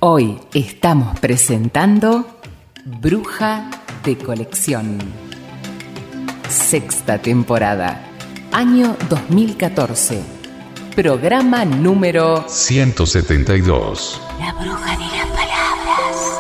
Hoy estamos presentando Bruja de Colección. Sexta temporada, año 2014. Programa número 172. La bruja de las palabras.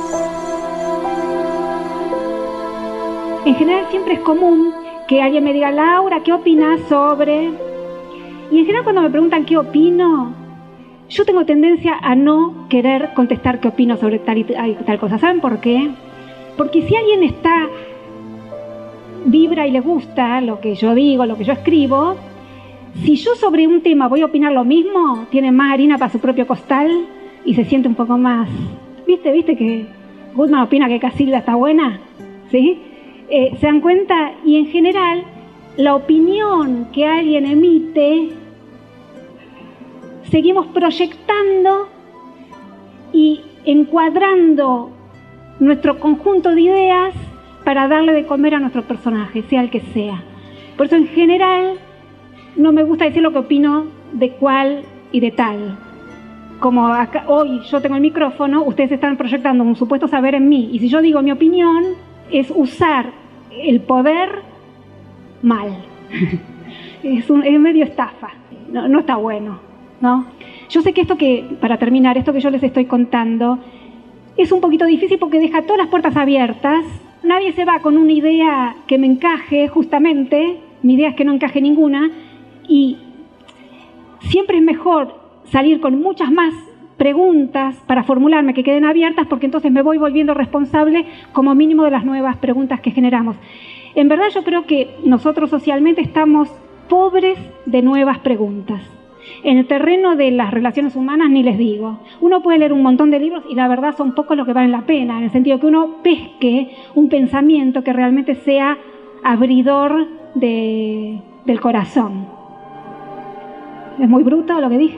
En general siempre es común que alguien me diga: Laura, ¿qué opinas sobre...? Y en general cuando me preguntan qué opino, yo tengo tendencia a no querer contestar qué opino sobre tal y tal cosa. ¿Saben por qué? Porque si alguien vibra y le gusta lo que yo digo, lo que yo escribo, si yo sobre un tema voy a opinar lo mismo, tiene más harina para su propio costal y se siente un poco más... ¿Viste que Goodman opina que Casilda está buena? ¿Sí? ¿Se dan cuenta? Y en general, la opinión que alguien emite, seguimos proyectando y encuadrando nuestro conjunto de ideas para darle de comer a nuestro personaje, sea el que sea. Por eso en general no me gusta decir lo que opino de cual y de tal. Como acá, hoy yo tengo el micrófono, ustedes están proyectando un supuesto saber en mí, y si yo digo mi opinión, es usar el poder mal. Es medio estafa, no está bueno, ¿no? Yo sé que para terminar, esto que yo les estoy contando es un poquito difícil porque deja todas las puertas abiertas. Nadie se va con una idea que me encaje, justamente. Mi idea es que no encaje ninguna. Y siempre es mejor salir con muchas más preguntas para formularme que queden abiertas, porque entonces me voy volviendo responsable como mínimo de las nuevas preguntas que generamos. En verdad yo creo que nosotros socialmente estamos pobres de nuevas preguntas. En el terreno de las relaciones humanas ni les digo. Uno puede leer un montón de libros y la verdad son pocos los que valen la pena, en el sentido que uno pesque un pensamiento que realmente sea abridor del corazón. ¿Es muy bruto lo que dije?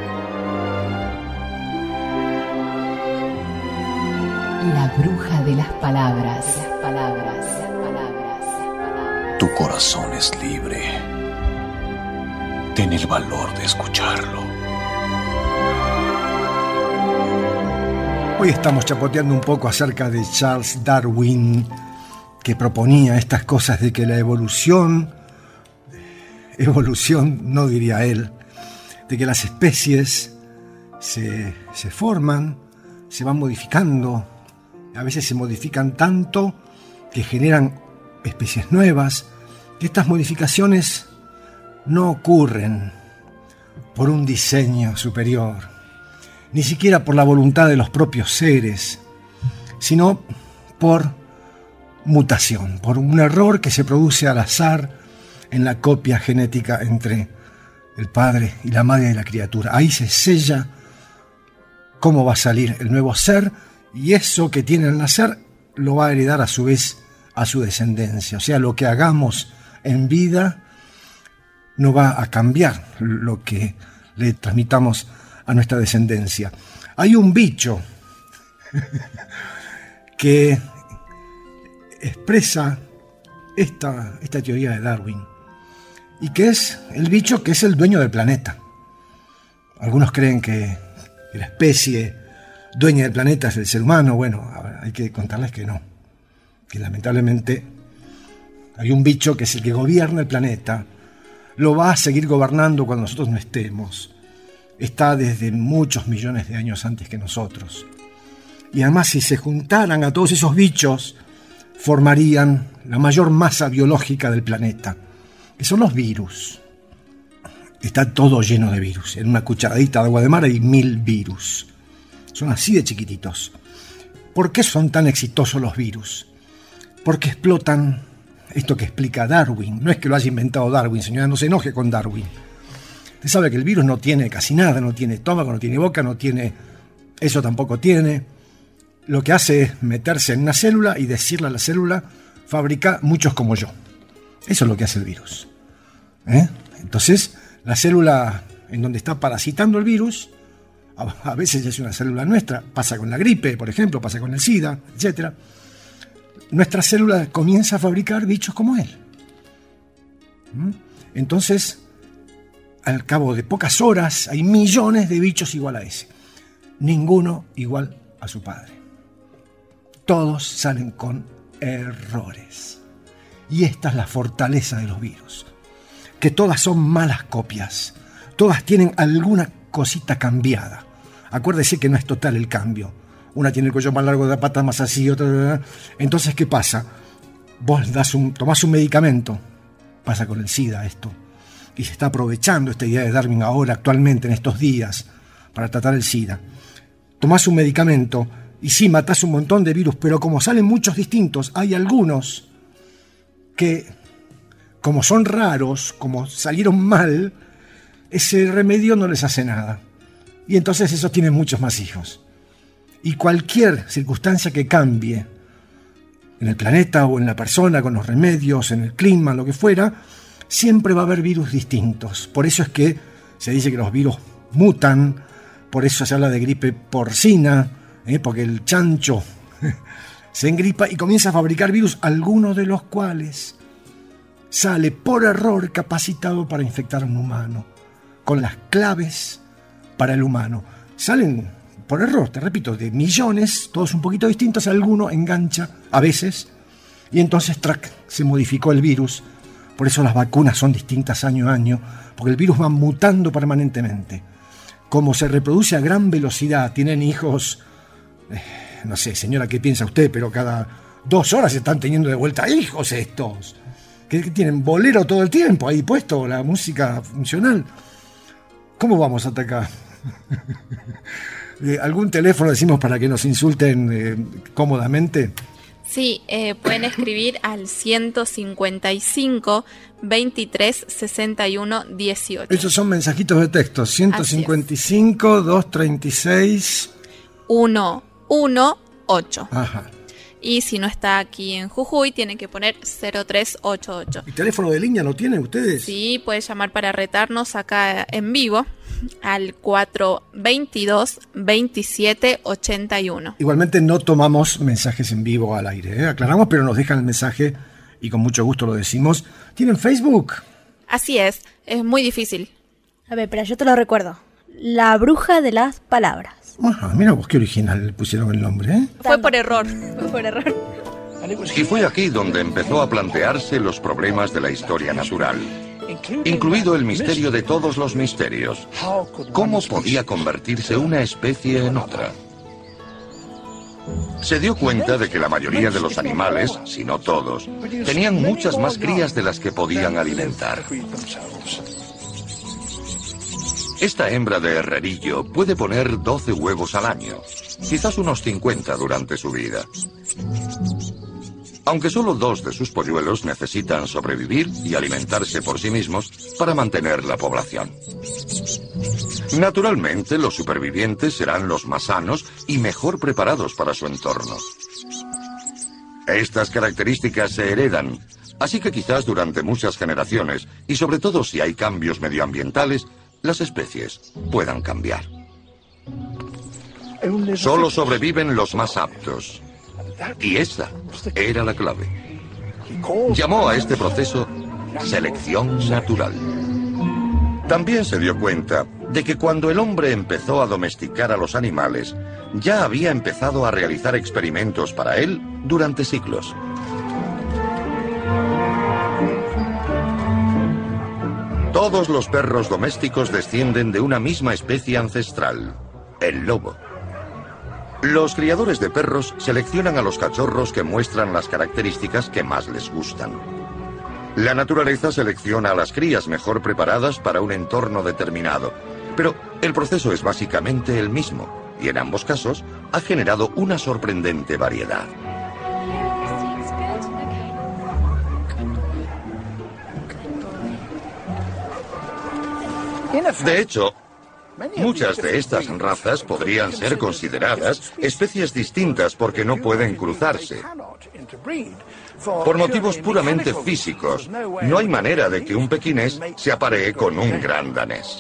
La bruja de las palabras. Tu corazón es libre. Ten el valor de escucharlo. Hoy estamos chapoteando un poco acerca de Charles Darwin, que proponía estas cosas de que la evolución no diría él, de que las especies se forman, se van modificando, a veces se modifican tanto que generan especies nuevas, y estas modificaciones no ocurren por un diseño superior, ni siquiera por la voluntad de los propios seres, sino por mutación, por un error que se produce al azar en la copia genética entre el padre y la madre de la criatura. Ahí se sella cómo va a salir el nuevo ser, y eso que tiene al nacer lo va a heredar a su vez a su descendencia. O sea, lo que hagamos en vida no va a cambiar lo que le transmitamos a nuestra descendencia. Hay un bicho que expresa esta teoría de Darwin, y que es el bicho que es el dueño del planeta. Algunos creen que la especie dueña del planeta es el ser humano. Bueno, hay que contarles que no, que lamentablemente hay un bicho que es el que gobierna el planeta, lo va a seguir gobernando cuando nosotros no estemos, está desde muchos millones de años antes que nosotros. Y además, si se juntaran a todos esos bichos, formarían la mayor masa biológica del planeta, que son los virus. Está todo lleno de virus. En una cucharadita de agua de mar hay 1000 virus. Son así de chiquititos. ¿Por qué son tan exitosos los virus? Porque explotan esto que explica Darwin. No es que lo haya inventado Darwin, señora, no se enoje con Darwin. Usted sabe que el virus no tiene casi nada, no tiene estómago, no tiene boca, no tiene... Eso tampoco tiene. Lo que hace es meterse en una célula y decirle a la célula: fabrica muchos como yo. Eso es lo que hace el virus. Entonces, la célula en donde está parasitando el virus, a veces es una célula nuestra, pasa con la gripe, por ejemplo, pasa con el SIDA, etc. Nuestra célula comienza a fabricar bichos como él. Entonces, al cabo de pocas horas, hay millones de bichos igual a ese. ninguno igual a su padre. Todos salen con errores. Y esta es la fortaleza de los virus, que todas son malas copias, todas tienen alguna cosita cambiada. Acuérdese que no es total el cambio. Una tiene el cuello más largo, de patas más así, otra. Entonces, ¿qué pasa? Vos tomás un medicamento, pasa con el SIDA esto, y se está aprovechando esta idea de Darwin ahora, actualmente, en estos días, para tratar el SIDA. Tomás un medicamento y sí, matás un montón de virus, pero como salen muchos distintos, hay algunos que, como son raros, como salieron mal, ese remedio no les hace nada. Y entonces esos tienen muchos más hijos. Y cualquier circunstancia que cambie en el planeta o en la persona, con los remedios, en el clima, lo que fuera, siempre va a haber virus distintos. Por eso es que se dice que los virus mutan, por eso se habla de gripe porcina, porque el chancho se engripa y comienza a fabricar virus, algunos de los cuales sale por error capacitado para infectar a un humano, con las claves para el humano. Salen por error, te repito, de millones, todos un poquito distintos, alguno engancha a veces, y entonces se modificó el virus. Por eso las vacunas son distintas año a año, porque el virus va mutando permanentemente. Como se reproduce a gran velocidad, tienen hijos, no sé, señora, ¿qué piensa usted? Pero cada 2 horas se están teniendo de vuelta hijos estos, que tienen bolero todo el tiempo ahí puesto, la música funcional. ¿Cómo vamos hasta acá? ¿Algún teléfono decimos para que nos insulten cómodamente? Sí, pueden escribir al 155 23 61 18. Esos son mensajitos de texto. 155 236 118. Ajá. Y si no está aquí en Jujuy, tiene que poner 0388. ¿El teléfono de línea lo tienen ustedes? Sí, puede llamar para retarnos acá en vivo al 422 27 81. Igualmente no tomamos mensajes en vivo al aire, aclaramos, pero nos dejan el mensaje y con mucho gusto lo decimos. ¿Tienen Facebook? Así es muy difícil. A ver, pero yo te lo recuerdo. La bruja de las palabras. Ajá, mira vos qué original pusieron el nombre, ¿eh? Fue por error. Y fue aquí donde empezó a plantearse los problemas de la historia natural, incluido el misterio de todos los misterios. ¿Cómo podía convertirse una especie en otra? Se dio cuenta de que la mayoría de los animales, si no todos, tenían muchas más crías de las que podían alimentar. Esta hembra de herrerillo puede poner 12 huevos al año, quizás unos 50 durante su vida. Aunque solo 2 de sus polluelos necesitan sobrevivir y alimentarse por sí mismos para mantener la población. Naturalmente, los supervivientes serán los más sanos y mejor preparados para su entorno. Estas características se heredan, así que quizás durante muchas generaciones, y sobre todo si hay cambios medioambientales, las especies puedan cambiar. Solo sobreviven los más aptos. Y esa era la clave. Llamó a este proceso selección natural. También se dio cuenta de que cuando el hombre empezó a domesticar a los animales, ya había empezado a realizar experimentos para él durante siglos. Todos los perros domésticos descienden de una misma especie ancestral, el lobo. Los criadores de perros seleccionan a los cachorros que muestran las características que más les gustan. La naturaleza selecciona a las crías mejor preparadas para un entorno determinado, pero el proceso es básicamente el mismo, y en ambos casos ha generado una sorprendente variedad. De hecho, muchas de estas razas podrían ser consideradas especies distintas porque no pueden cruzarse. Por motivos puramente físicos, no hay manera de que un pequinés se aparee con un gran danés.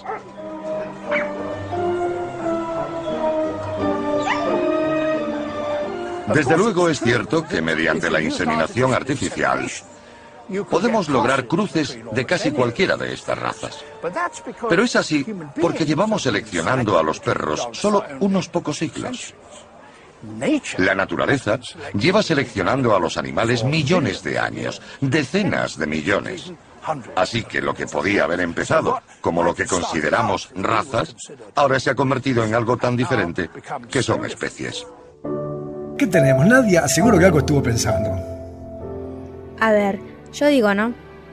Desde luego es cierto que mediante la inseminación artificial, Podemos lograr cruces de casi cualquiera de estas razas. Pero es así porque llevamos seleccionando a los perros solo unos pocos siglos. La naturaleza lleva seleccionando a los animales millones de años, decenas de millones. Así que lo que podía haber empezado como lo que consideramos razas, ahora se ha convertido en algo tan diferente que son especies. ¿Qué tenemos? Nadia, seguro que algo estuvo pensando. A ver, yo digo, ¿no?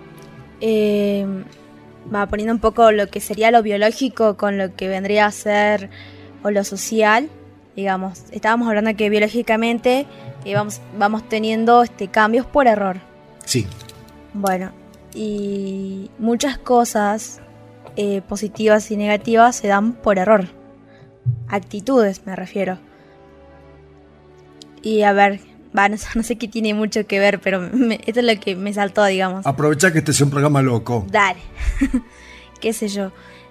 Va poniendo un poco lo que sería lo biológico con lo que vendría a ser o lo social. Digamos, estábamos hablando de que biológicamente vamos teniendo cambios por error. Sí. Bueno, y muchas cosas positivas y negativas se dan por error. Actitudes, me refiero. Y a ver, no sé qué tiene mucho que ver, pero esto es lo que me saltó, digamos. Aprovecha que este es un programa loco. Dale. Qué sé yo.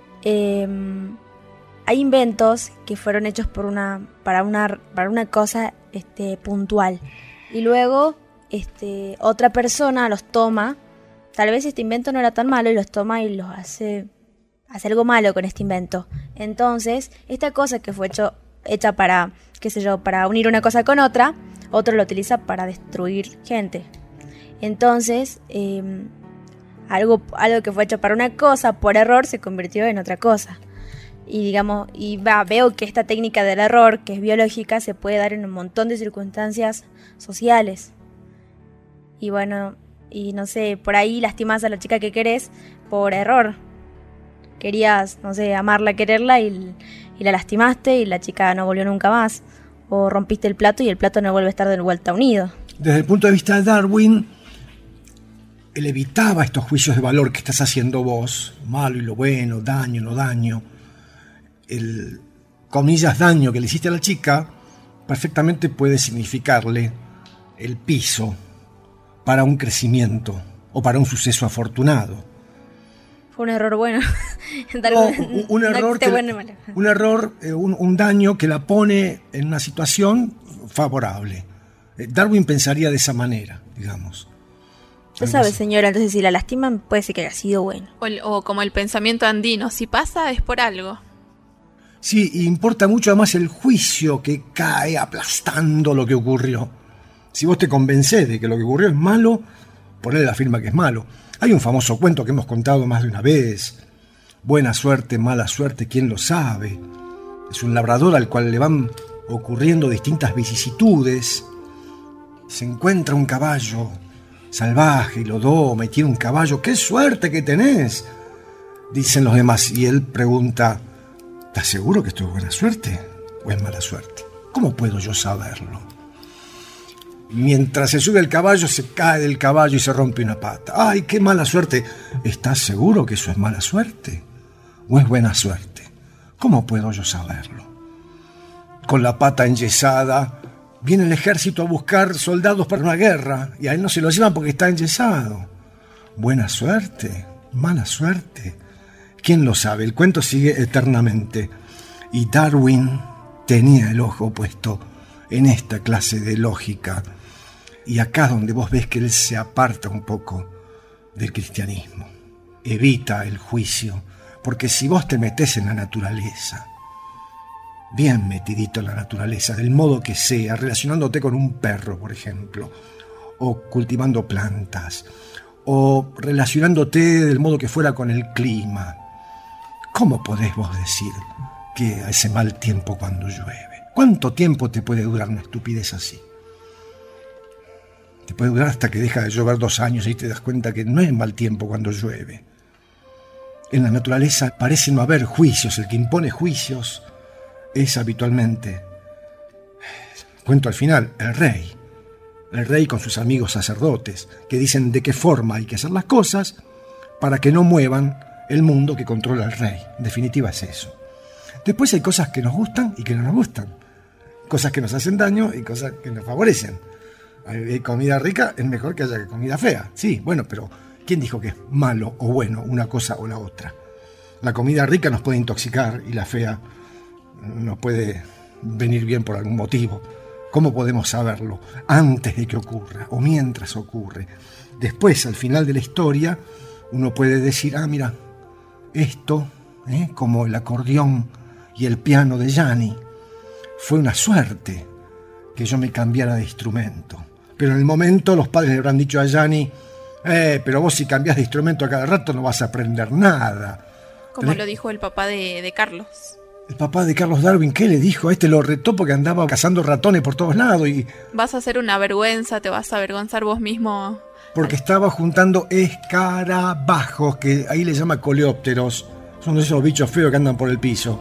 Hay inventos que fueron hechos para una cosa puntual. Y luego otra persona los toma. Tal vez este invento no era tan malo y los toma y los hace algo malo con este invento. Entonces, esta cosa que fue hecha para, qué sé yo, para unir una cosa con otra, otro lo utiliza para destruir gente. Entonces, algo que fue hecho para una cosa, por error, se convirtió en otra cosa. Y digamos, veo que esta técnica del error, que es biológica, se puede dar en un montón de circunstancias sociales. Y bueno, y no sé, por ahí lastimás a la chica que querés por error. Querías, no sé, amarla, quererla y la lastimaste y la chica no volvió nunca más. O rompiste el plato y el plato no vuelve a estar de vuelta unido. Desde el punto de vista de Darwin, él evitaba estos juicios de valor que estás haciendo vos, malo y lo bueno, daño, no daño. El, comillas, daño que le hiciste a la chica, perfectamente puede significarle el piso para un crecimiento o para un suceso afortunado. Fue un error bueno. Un daño que la pone en una situación favorable. Darwin pensaría de esa manera, digamos. Usted sabe, señora, entonces si la lastiman puede ser que haya sido bueno. O como el pensamiento andino, si pasa es por algo. Sí, y importa mucho además el juicio que cae aplastando lo que ocurrió. Si vos te convencés de que lo que ocurrió es malo, ponele la firma que es malo. Hay un famoso cuento que hemos contado más de una vez. Buena suerte, mala suerte, ¿quién lo sabe? Es un labrador al cual le van ocurriendo distintas vicisitudes. Se encuentra un caballo salvaje y lo doma y tiene un caballo. ¡Qué suerte que tenés!, dicen los demás. Y él pregunta, ¿estás seguro que esto es buena suerte o es mala suerte? ¿Cómo puedo yo saberlo? Mientras se sube el caballo, se cae del caballo y se rompe una pata. ¡Ay, qué mala suerte! ¿Estás seguro que eso es mala suerte o es buena suerte? ¿Cómo puedo yo saberlo? Con la pata enyesada, viene el ejército a buscar soldados para una guerra y a él no se lo llevan porque está enyesado. ¿Buena suerte? ¿Mala suerte? ¿Quién lo sabe? El cuento sigue eternamente. Y Darwin tenía el ojo puesto en esta clase de lógica. Y acá donde vos ves que él se aparta un poco del cristianismo. Evita el juicio, porque si vos te metés en la naturaleza, bien metidito en la naturaleza, del modo que sea, relacionándote con un perro, por ejemplo, o cultivando plantas, o relacionándote del modo que fuera con el clima, ¿cómo podés vos decir que hace mal tiempo cuando llueve? ¿Cuánto tiempo te puede durar una estupidez así? Te puede durar hasta que deja de llover 2 años y te das cuenta que no es mal tiempo cuando llueve. En la naturaleza parece no haber juicios. El que impone juicios es habitualmente, cuento al final, el rey. El rey con sus amigos sacerdotes, que dicen de qué forma hay que hacer las cosas para que no muevan el mundo que controla el rey. En definitiva es eso. Después hay cosas que nos gustan y que no nos gustan. Cosas que nos hacen daño y cosas que nos favorecen. Hay comida rica, es mejor que haya comida fea. Sí, bueno, pero ¿quién dijo que es malo o bueno una cosa o la otra? La comida rica nos puede intoxicar y la fea nos puede venir bien por algún motivo. ¿Cómo podemos saberlo? Antes de que ocurra o mientras ocurre. Después, al final de la historia, uno puede decir, mira, esto, como el acordeón y el piano de Gianni, fue una suerte que yo me cambiara de instrumento. Pero en el momento los padres le habrán dicho a Gianni, pero vos si cambiás de instrumento a cada rato no vas a aprender nada. Como lo dijo el papá de Carlos. El papá de Carlos Darwin, ¿qué le dijo? Lo retó porque andaba cazando ratones por todos lados y... Vas a hacer una vergüenza, te vas a avergonzar vos mismo. Porque estaba juntando escarabajos, que ahí le llama coleópteros. Son esos bichos feos que andan por el piso.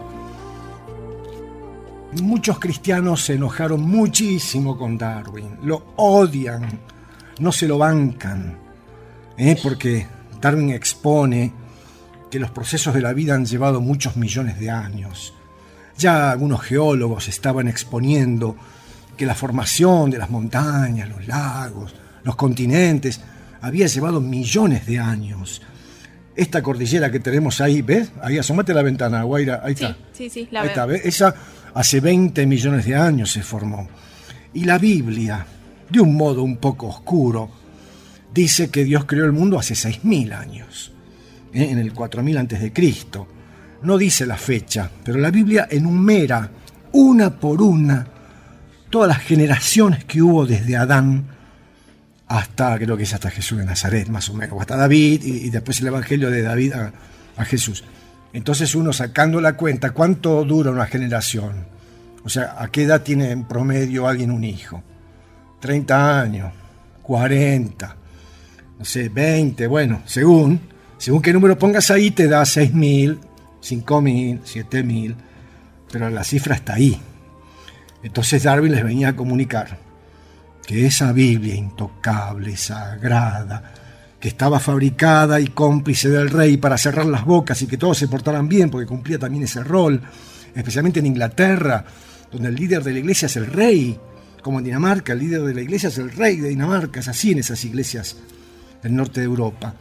Muchos cristianos se enojaron muchísimo con Darwin. Lo odian, no se lo bancan. Porque Darwin expone que los procesos de la vida han llevado muchos millones de años. Ya algunos geólogos estaban exponiendo que la formación de las montañas, los lagos, los continentes, había llevado millones de años. Esta cordillera que tenemos ahí, ¿ves? Ahí, asómate a la ventana, Guaira, ahí está. Sí, la ahí veo. Está, ¿ves? Esa hace 20 millones de años se formó. Y la Biblia, de un modo un poco oscuro, dice que Dios creó el mundo hace 6.000 años. En el 4000 a.C. No dice la fecha, pero la Biblia enumera una por una todas las generaciones que hubo desde Adán hasta, creo que es hasta Jesús de Nazaret, más o menos, o hasta David, y después el Evangelio de David a Jesús. Entonces uno sacando la cuenta, ¿cuánto dura una generación? O sea, ¿a qué edad tiene en promedio alguien un hijo? 30 años, 40, no sé, 20, bueno, según qué número pongas ahí te da 6.000, 5.000, 7.000, pero la cifra está ahí. Entonces Darwin les venía a comunicar que esa Biblia intocable, sagrada, que estaba fabricada y cómplice del rey para cerrar las bocas y que todos se portaran bien, porque cumplía también ese rol, especialmente en Inglaterra, donde el líder de la iglesia es el rey, como en Dinamarca, el líder de la iglesia es el rey de Dinamarca, es así en esas iglesias del norte de Europa.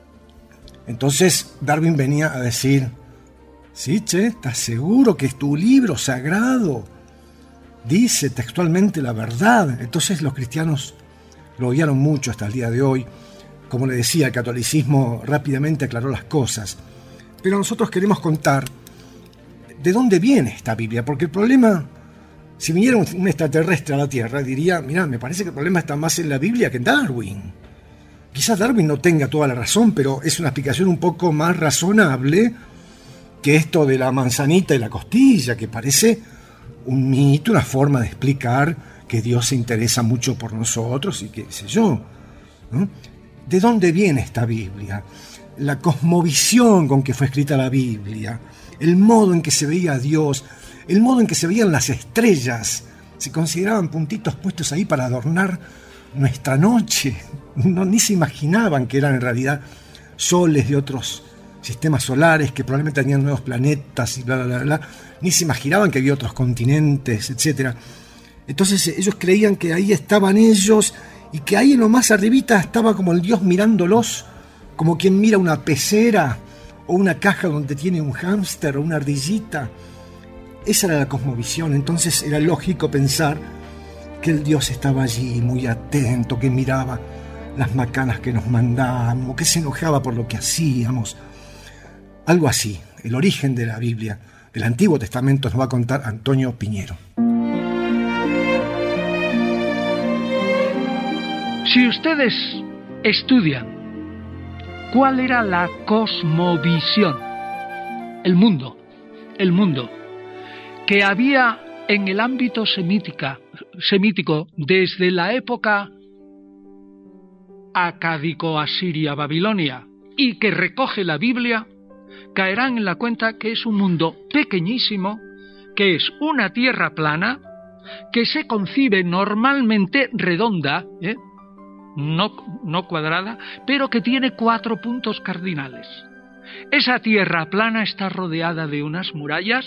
Entonces Darwin venía a decir, sí, ¿estás seguro que tu libro sagrado dice textualmente la verdad? Entonces los cristianos lo odiaron mucho hasta el día de hoy. Como le decía, el catolicismo rápidamente aclaró las cosas. Pero nosotros queremos contar de dónde viene esta Biblia, porque el problema, si viniera un extraterrestre a la Tierra, diría, mirá, me parece que el problema está más en la Biblia que en Darwin. Quizás Darwin no tenga toda la razón, pero es una explicación un poco más razonable que esto de la manzanita y la costilla, que parece un mito, una forma de explicar que Dios se interesa mucho por nosotros y qué sé yo, ¿no? ¿De dónde viene esta Biblia? La cosmovisión con que fue escrita la Biblia, el modo en que se veía a Dios, el modo en que se veían las estrellas, se consideraban puntitos puestos ahí para adornar nuestra noche. Ni se imaginaban que eran en realidad soles de otros sistemas solares que probablemente tenían nuevos planetas y bla, bla, bla, bla. Ni se imaginaban que había otros continentes, etc. Entonces ellos creían que ahí estaban ellos y que ahí en lo más arribita estaba como el Dios mirándolos, como quien mira una pecera o una caja donde tiene un hámster o una ardillita. Esa era la cosmovisión. Entonces era lógico pensar que el Dios estaba allí muy atento, que miraba las macanas que nos mandábamos, que se enojaba por lo que hacíamos. Algo así. El origen de la Biblia, del Antiguo Testamento, nos va a contar Antonio Piñero. Si ustedes estudian cuál era la cosmovisión, el mundo que había en el ámbito semítico desde la época acádico-asiria-babilonia y que recoge la Biblia, caerán en la cuenta que es un mundo pequeñísimo, que es una tierra plana, que se concibe normalmente redonda, no cuadrada, pero que tiene 4 puntos cardinales. Esa tierra plana está rodeada de unas murallas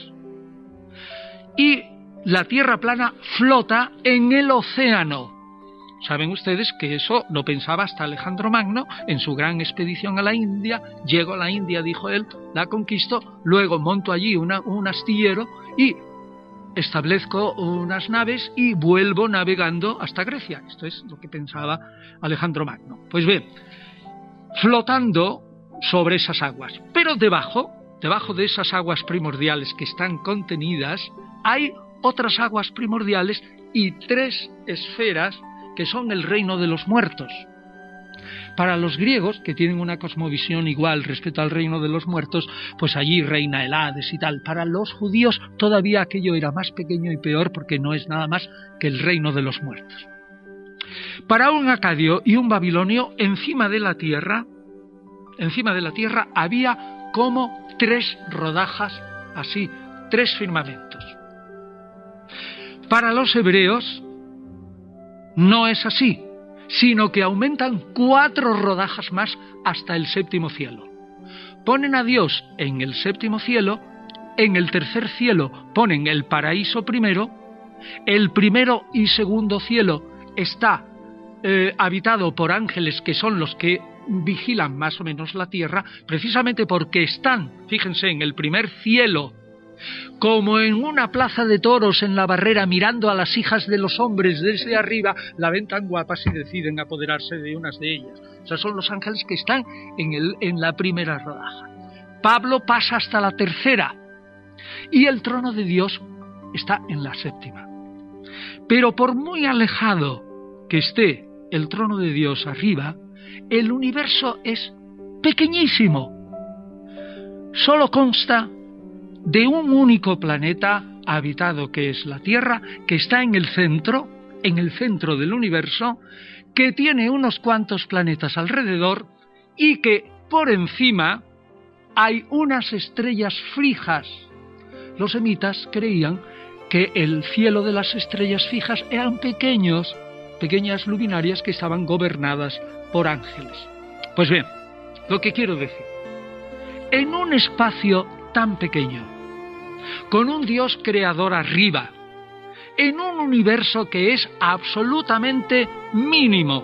y la tierra plana flota en el océano. Saben ustedes que eso lo pensaba hasta Alejandro Magno en su gran expedición a la India. Llego a la India, dijo él, la conquisto, luego monto allí un astillero y establezco unas naves y vuelvo navegando hasta Grecia. Esto es lo que pensaba Alejandro Magno. Pues bien, flotando sobre esas aguas. Pero debajo de esas aguas primordiales que están contenidas, hay otras aguas primordiales y 3 esferas que son el reino de los muertos. Para los griegos, que tienen una cosmovisión igual respecto al reino de los muertos, pues allí reina el Hades y tal. Para los judíos todavía aquello era más pequeño y peor, porque no es nada más que el reino de los muertos. Para un acadio y un babilonio, encima de la tierra había como 3 rodajas, así, 3 firmamentos. Para los hebreos no es así, sino que aumentan 4 rodajas más hasta el 7º cielo. Ponen a Dios en el 7º cielo, en el 3er cielo ponen el paraíso primero, el 1er y 2º cielo está habitado por ángeles que son los que vigilan más o menos la tierra, precisamente porque están, fíjense, en el 1er cielo, como en una plaza de toros en la barrera, mirando a las hijas de los hombres desde arriba, la ven tan guapas y deciden apoderarse de unas de ellas. O sea, son los ángeles que están en la primera rodaja. Pablo pasa hasta la 3ª y el trono de Dios está en la 7ª. Pero por muy alejado que esté el trono de Dios arriba, el universo es pequeñísimo. Solo consta de un único planeta habitado, que es la Tierra, que está en el centro del universo, que tiene unos cuantos planetas alrededor y que por encima hay unas estrellas fijas. Los semitas creían que el cielo de las estrellas fijas eran pequeñas luminarias que estaban gobernadas por ángeles. Pues bien, lo que quiero decir, en un espacio tan pequeño, con un Dios creador arriba, en un universo que es absolutamente mínimo,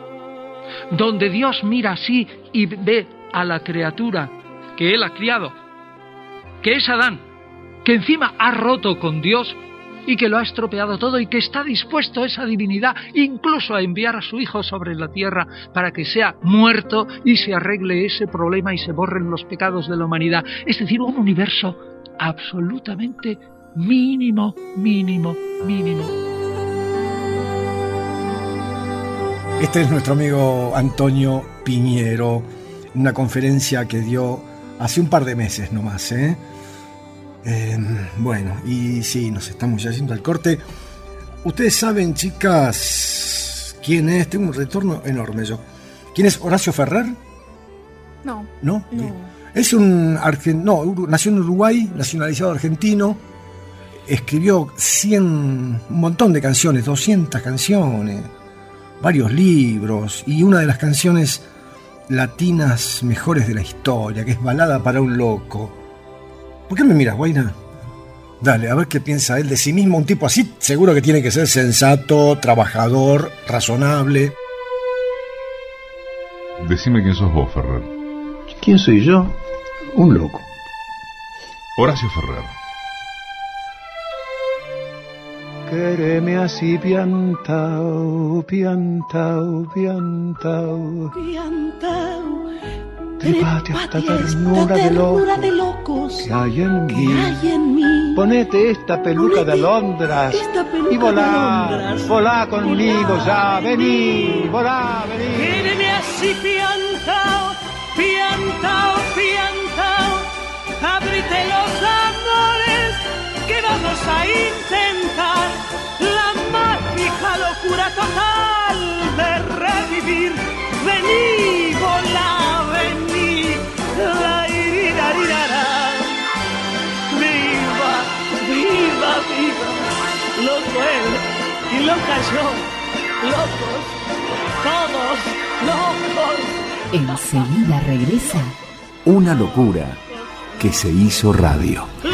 donde Dios mira así y ve a la criatura que Él ha criado, que es Adán, que encima ha roto con Dios y que lo ha estropeado todo y que está dispuesto esa divinidad incluso a enviar a su Hijo sobre la tierra para que sea muerto y se arregle ese problema y se borren los pecados de la humanidad. Es decir, un universo absolutamente mínimo. Este es nuestro amigo Antonio Piñero, una conferencia que dio hace un par de meses nomás, bueno, y sí, nos estamos ya haciendo el corte. Ustedes saben, chicas, quién es. Tengo un retorno enorme yo. ¿Quién es Horacio Ferrer? No. ¿No? Es un nació en Uruguay, nacionalizado argentino. Escribió un montón de canciones, 200 canciones, varios libros, y una de las canciones latinas mejores de la historia, que es Balada para un loco. ¿Por qué me miras, Guaina? Dale, a ver qué piensa él de sí mismo. Un tipo así seguro que tiene que ser sensato, trabajador, razonable. Decime quién sos vos, Ferrer. ¿Quién soy yo? Un loco. Horacio Ferrer. Quéreme así piantao, piantao, piantao. Piantao. Trépate a esta ternura de locos que hay en mí. Ponete esta peluca de alondras y volá conmigo ya, vení, volá, vení. Quédeme así piantao, piantao, piantao. Ábrete los amores que vamos a intentar la mágica locura total de revivir. Vení, volá, vení. La iridarirara. Viva, viva, viva. Loco él y loca yo. Locos, todos locos. Enseguida regresa Una locura que se hizo radio.